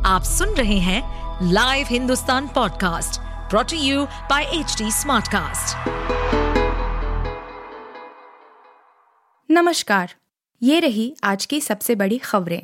आप सुन रहे हैं live Hindustan podcast brought to you by HT Smartcast. नमस्कार, ये रही आज की सबसे बड़ी खबरें।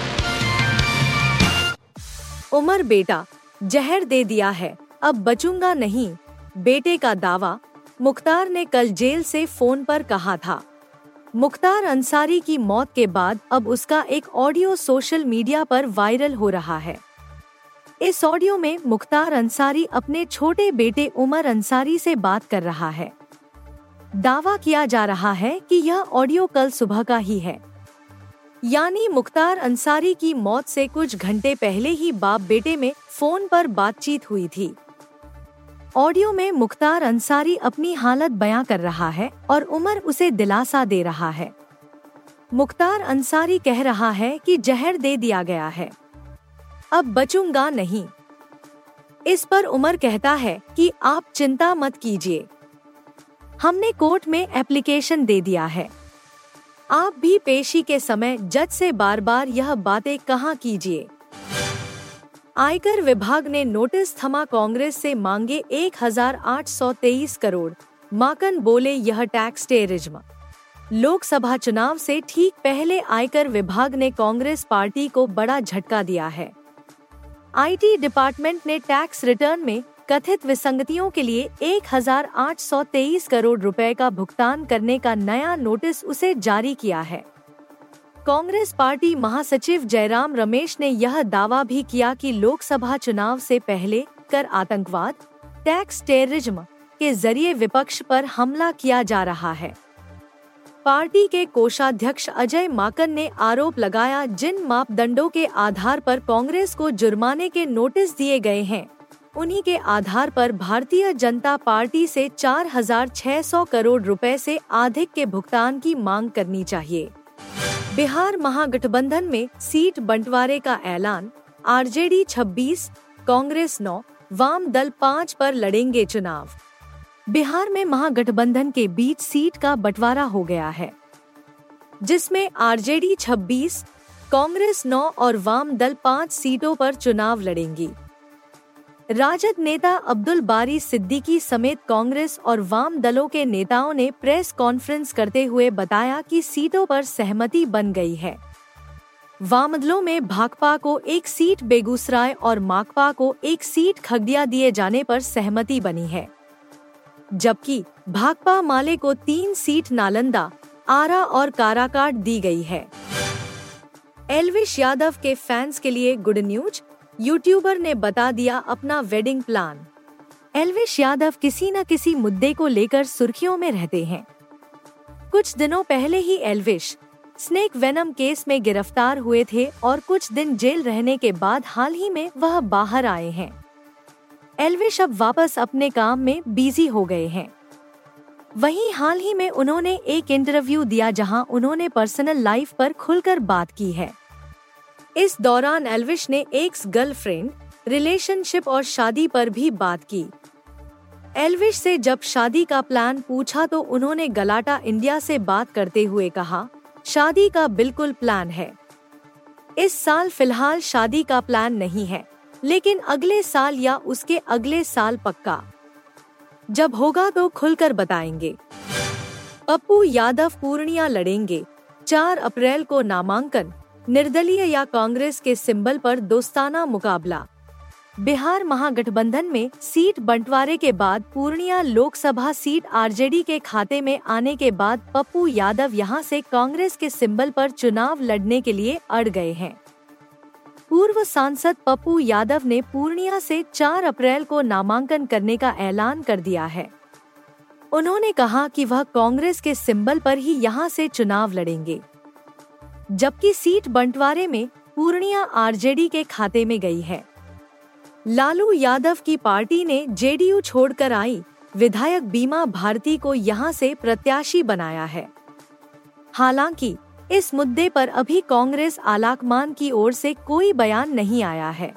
उमर बेटा जहर दे दिया है, अब बचूंगा नहीं, बेटे का दावा मुख्तार ने कल जेल से फोन पर कहा था। मुख्तार अंसारी की मौत के बाद अब उसका एक ऑडियो सोशल मीडिया पर वायरल हो रहा है। इस ऑडियो में मुख्तार अंसारी अपने छोटे बेटे उमर अंसारी से बात कर रहा है। दावा किया जा रहा है कि यह ऑडियो कल सुबह का ही है, यानी मुख्तार अंसारी की मौत से कुछ घंटे पहले ही बाप बेटे में फोन पर बातचीत हुई थी। ऑडियो में मुख्तार अंसारी अपनी हालत बयां कर रहा है और उमर उसे दिलासा दे रहा है। मुख्तार अंसारी कह रहा है कि जहर दे दिया गया है, अब बचूंगा नहीं। इस पर उमर कहता है कि आप चिंता मत कीजिए, हमने कोर्ट में एप्लीकेशन दे दिया है। आप भी पेशी के समय जज से बार बार यह बातें कहाँ कीजिए। आयकर विभाग ने नोटिस थमा, कांग्रेस से मांगे 1823 करोड़। माकन बोले यह टैक्स टेररिज्म। लोकसभा चुनाव से ठीक पहले आयकर विभाग ने कांग्रेस पार्टी को बड़ा झटका दिया है। आईटी डिपार्टमेंट ने टैक्स रिटर्न में कथित विसंगतियों के लिए 1823 करोड़ रुपए का भुगतान करने का नया नोटिस उसे जारी किया है। कांग्रेस पार्टी महासचिव जयराम रमेश ने यह दावा भी किया कि लोकसभा चुनाव से पहले कर आतंकवाद, टैक्स टेररिज्म के जरिए विपक्ष पर हमला किया जा रहा है। पार्टी के कोषाध्यक्ष अजय माकन ने आरोप लगाया, जिन मापदंडों के आधार पर कांग्रेस को जुर्माने के नोटिस दिए गए हैं, उन्हीं के आधार पर भारतीय जनता पार्टी से 4600 करोड़ रुपए से अधिक के भुगतान की मांग करनी चाहिए। बिहार महागठबंधन में सीट बंटवारे का ऐलान, आरजेडी 26, कांग्रेस 9, वाम दल 5 पर लड़ेंगे चुनाव। बिहार में महागठबंधन के बीच सीट का बंटवारा हो गया है, जिसमें आरजेडी 26, कांग्रेस 9 और वाम दल 5 सीटों पर चुनाव लड़ेंगी। राजद नेता अब्दुल बारी सिद्दीकी समेत कांग्रेस और वाम दलों के नेताओं ने प्रेस कॉन्फ्रेंस करते हुए बताया कि सीटों पर सहमति बन गई है। वामदलों में भाकपा को एक सीट बेगूसराय और माकपा को एक सीट खगड़िया दिए जाने पर सहमति बनी है, जबकि भाकपा माले को 3 सीट नालंदा, आरा और काराकाट दी गई है। एल्विश यादव के फैंस के लिए गुड न्यूज, यूट्यूबर ने बता दिया अपना वेडिंग प्लान। एल्विश यादव किसी न किसी मुद्दे को लेकर सुर्खियों में रहते हैं। कुछ दिनों पहले ही एल्विश स्नेक वेनम केस में गिरफ्तार हुए थे और कुछ दिन जेल रहने के बाद हाल ही में वह बाहर आए हैं। एल्विश अब वापस अपने काम में बिजी हो गए हैं। वहीं हाल ही में उन्होंने एक इंटरव्यू दिया जहां उन्होंने पर्सनल लाइफ पर खुलकर बात की है। इस दौरान एल्विश ने एक्स गर्लफ्रेंड, रिलेशनशिप और शादी पर भी बात की। एल्विश से जब शादी का प्लान पूछा तो उन्होंने गलाटा इंडिया से बात करते हुए कहा, शादी का बिल्कुल प्लान है। इस साल फिलहाल शादी का प्लान नहीं है, लेकिन अगले साल या उसके अगले साल पक्का। जब होगा तो खुलकर बताएंगे। पप्पू यादव पूर्णिया लड़ेंगे, 4 अप्रैल को नामांकन, निर्दलीय या कांग्रेस के सिंबल पर दोस्ताना मुकाबला। बिहार महागठबंधन में सीट बंटवारे के बाद पूर्णिया लोकसभा सीट आरजेडी के खाते में आने के बाद पप्पू यादव यहां से कांग्रेस के सिंबल पर चुनाव लड़ने के लिए अड़ गए हैं। पूर्व सांसद पप्पू यादव ने पूर्णिया से 4 अप्रैल को नामांकन करने का ऐलान कर दिया है। उन्होंने कहा कि वह कांग्रेस के सिंबल पर ही यहां से चुनाव लड़ेंगे, जबकि सीट बंटवारे में पूर्णिया आरजेडी के खाते में गई है। लालू यादव की पार्टी ने जेडीयू छोड़कर आई विधायक बीमा भारती को यहां से प्रत्याशी बनाया है। हालांकि इस मुद्दे पर अभी कांग्रेस आलाकमान की ओर से कोई बयान नहीं आया है।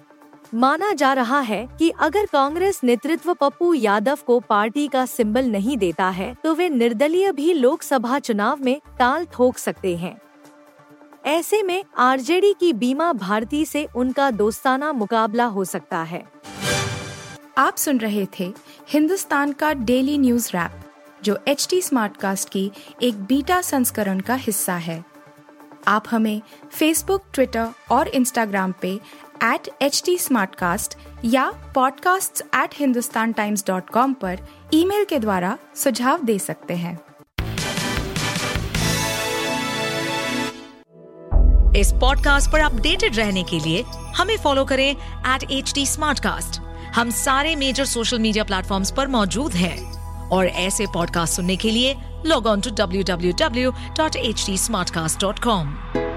माना जा रहा है कि अगर कांग्रेस नेतृत्व पप्पू यादव को पार्टी का सिंबल नहीं देता है तो वे निर्दलीय भी लोकसभा चुनाव में ताल ठोक सकते हैं। ऐसे में आरजेडी की बीमा भारती से उनका दोस्ताना मुकाबला हो सकता है। आप सुन रहे थे हिंदुस्तान का डेली न्यूज रैप, जो HT स्मार्टकास्ट की एक बीटा संस्करण का हिस्सा है। आप हमें फेसबुक, ट्विटर और इंस्टाग्राम पे @HT Smartcast या podcasts@hindustantimes.com पर ईमेल के द्वारा सुझाव दे सकते हैं। इस पॉडकास्ट पर अपडेटेड रहने के लिए हमें फॉलो करें @HT Smartcast। हम सारे मेजर सोशल मीडिया प्लेटफॉर्म्स पर मौजूद हैं और ऐसे पॉडकास्ट सुनने के लिए लॉग ऑन टू www.htsmartcast.com।